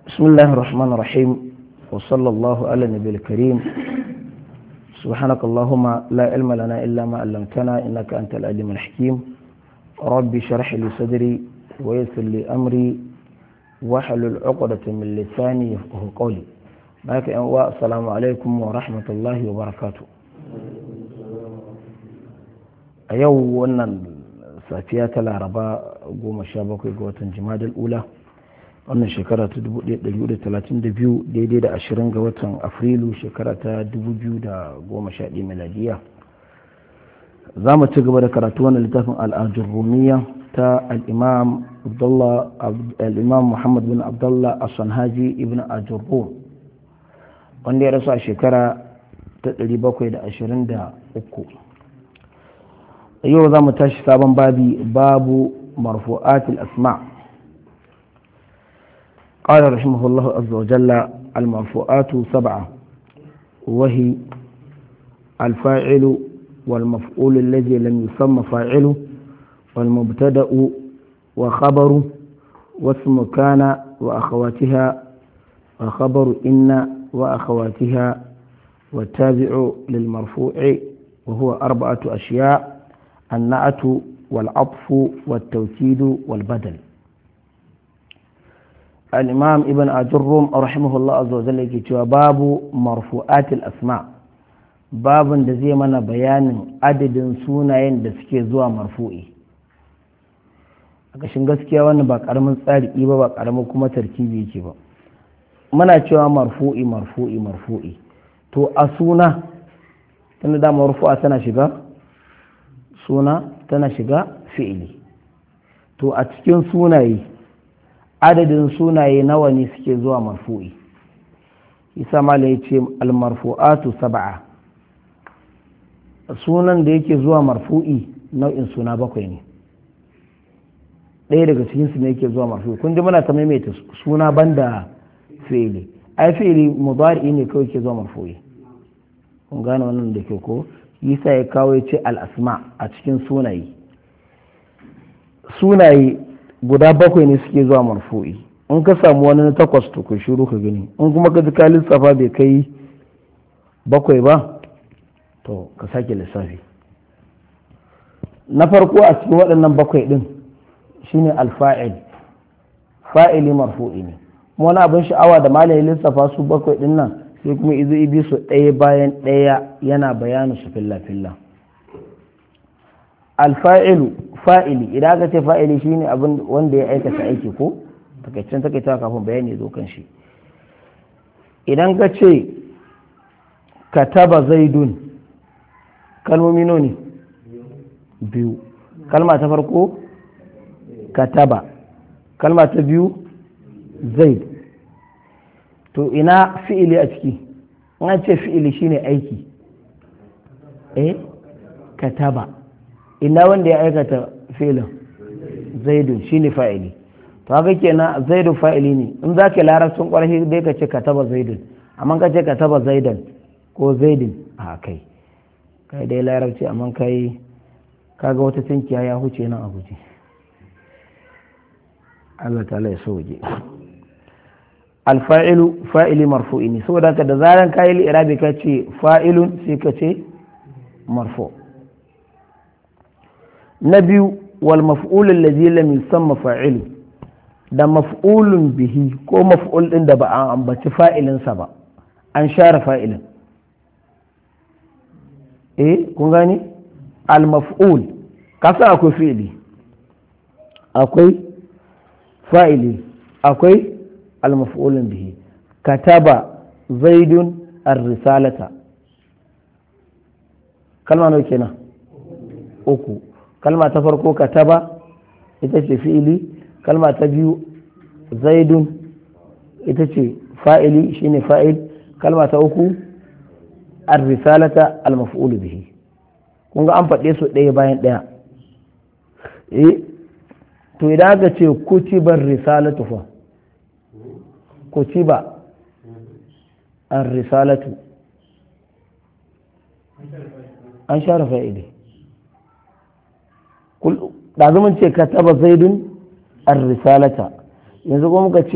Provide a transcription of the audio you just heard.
بسم الله الرحمن الرحيم وصلى الله على النبي الكريم سبحانك اللهم لا علم لنا إلا ما علمتنا إنك أنت العليم الحكيم ربي شرح لي صدري ويسر لي أمري واحلل عقدة من لساني يفقه قولي السلام عليكم ورحمة الله وبركاته أيوة أن safiya ta laraba 17 ga watan jimadal ula wannan shekara ta 1432 daidai da 20 ga watan afrilu shekara ta 2011 miladiya za mu ci gaba da karatu wannan littafin al'adun rumiya ta al'imam muhammad bin abdullah as-sanhaji ibn ajurrum wanda ya rasu a shekara ta 723 yau za mu tashi sabon babu marfu'atil asma قال رحمه الله عز وجل المرفوعات 7 وهي الفاعل والمفعول الذي لم يسمى فاعله والمبتدأ وخبر واسم كان وأخواتها وخبر إن وأخواتها والتابع للمرفوع وهو 4 أشياء النعت والعطف والتوكيد والبدل الإمام ابن أجرم رحمه الله عز وجل يقول باب مرفوعات الأسماء باب da zai mana bayanin adadin sunayen da suke zuwa marfu'i a ƙashin gaskiya wannan ba ƙaramin tsari ba ƙaramin kuma tarkibi yake ba muna cewa marfu'i to a suna tunda da marfu'a tana shiga suna tana shiga fi'ili to a cikin sunaye adadin sunaye nawa ne suke zuwa marfu'i isa mala ya ce almarfu'atu 7 sunan da yake zuwa marfu'i nau'in suna 7 ne ɗaya daga cikinsu ne yake zuwa marfu'i kun ji muna ta maimaita suna banda fi'ili ai fi'ili mudari ne kawai ke zuwa marfu'i kun gane wannan da ke ko yasa ya kawo ya ce al'asma a cikin sunaye guda 7 ne suke zuwa marfu'i in ka samu wani na 8 to ka shiru ka gani in kuma ka ji ka lissafa bai kai 7 ba to ka sake lissafi na farko a cikin waɗannan 7 ɗin shine alfa'il fa'ili marfu'i ne wani abin sha'awa da malayin lissafa su 7 ɗin nan sai kuma izo ibi su ɗaya bayan ɗaya yana bayanin su filla-filla alfa'ilu fa'ili idan aka ce fa'ili shine abin wanda ya aikata aiki ko takaitawa kafin bayani zo kan shi idan ka ce kataba zaidun kalmomi ne 2 kalma ta farko kataba kalma ta biyu zaid to ina fi'ili a ciki an ce fi'ili shine aiki kataba ina wanda ya aikata fi'ilin zaidun shine fa'ili to haka kenan zaidu fa'ili ne in za ka larabcin ƙwarfi dai ka ce kataba zaidun amma ka ce kataba zaidan ko zaidin a kai dai larabci amma kai kaga wata tunkiya ya huce nan a guje Allah ta'ala ya sauke alfa'ilu fa'ili marfu'i ne saboda haka da zaran kayi li'irabi ka ce fa'ilun sai ka ce marfu na biyu wal maf'ul allazi lam yusamma fa'ilu da maf'ulun bihi ko maf'ul din da ba an ambaci fa'ilinsa ba an share fa'ilin kun gani al maf'ul kasa akwai fi'ili akwai fa'ili akwai المفعول به كتب زيد الرسالة كلمة نوكينا أكو كلمة تفرقو كتب إتشي فعلي كلمة تبيو زيد إتشي فاعلي شيني فاعل كلمة أكو الرسالة المفعول به kunga an faɗe su ɗaya bayan ɗaya to idan aka ce kutibar risalatu fa kutiba ar-risalatu an share fa'ili da zaman ce kataba zaidun ar-risalata yanzu kuma muka ce